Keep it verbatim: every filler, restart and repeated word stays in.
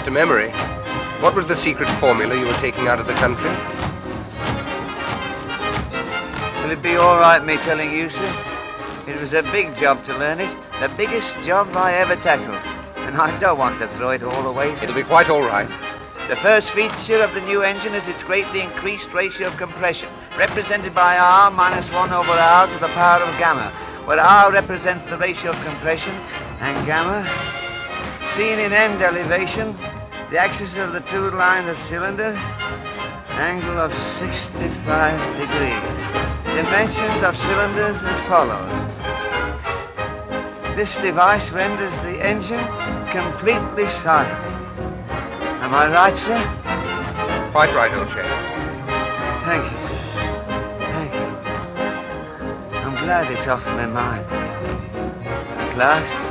to memory. What was the secret formula you were taking out of the country? Will it be all right me telling you, sir? It was a big job to learn it. The biggest job I ever tackled. And I don't want to throw it all away, sir. It'll be quite all right. The first feature of the new engine is its greatly increased ratio of compression, represented by R minus one over R to the power of gamma, where R represents the ratio of compression, and gamma, seen in end elevation, the axis of the two lines of cylinder, angle of sixty-five degrees. Dimensions of cylinders as follows. This device renders the engine completely silent. Am I right, sir? Quite right, old chap. Thank you, sir. Thank you. I'm glad it's off my mind. At last.